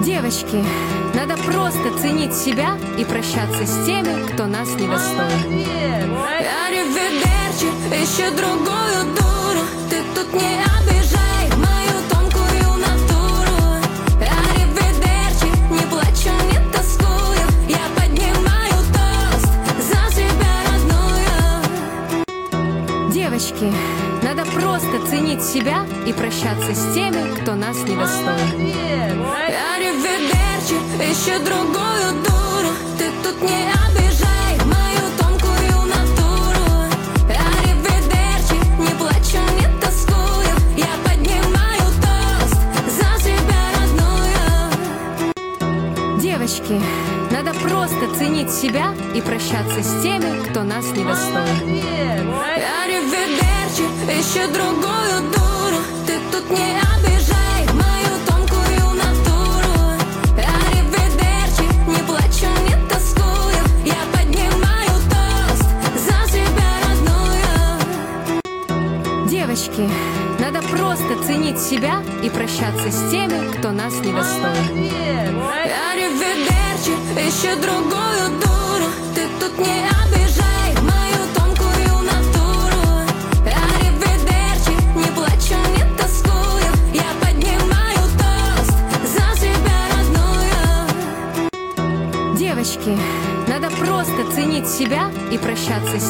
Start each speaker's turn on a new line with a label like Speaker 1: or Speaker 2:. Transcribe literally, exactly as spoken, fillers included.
Speaker 1: Девочки, надо просто ценить себя и прощаться с теми, кто нас недостоин.
Speaker 2: Аривидерчи, ищи другую дуру. Ты тут не обижай мою тонкую натуру. Аривидерчи, не плачу, не тоскую. Я поднимаю тост за себя родную.
Speaker 1: Девочки, надо просто ценить себя и прощаться с теми, кто нас недостоин.
Speaker 2: Аривидерчи, ищи другую дуру. Ты тут не обижай мою тонкую натуру. Аривидерчи, не плачу, не тоскую. Я поднимаю тост за себя родную.
Speaker 1: Девочки, надо просто ценить себя и прощаться с теми, кто нас недостоин.
Speaker 2: Аривидерчи, ищи другую дуру. Ты тут не обижай мою тонкую натуру. Аривидерчи, не плачу, не тоскую. Я поднимаю тост за себя родную.
Speaker 1: Девочки, надо просто ценить себя и прощаться с теми, кто нас недостоин.
Speaker 2: Аривидерчи, ищи другую дуру. Ты тут не обижай мою тонкую натуру. Аривидерчи, не плачу, не тоскую. Я поднимаю тост за себя родную.
Speaker 1: Девочки, надо просто ценить себя и прощаться с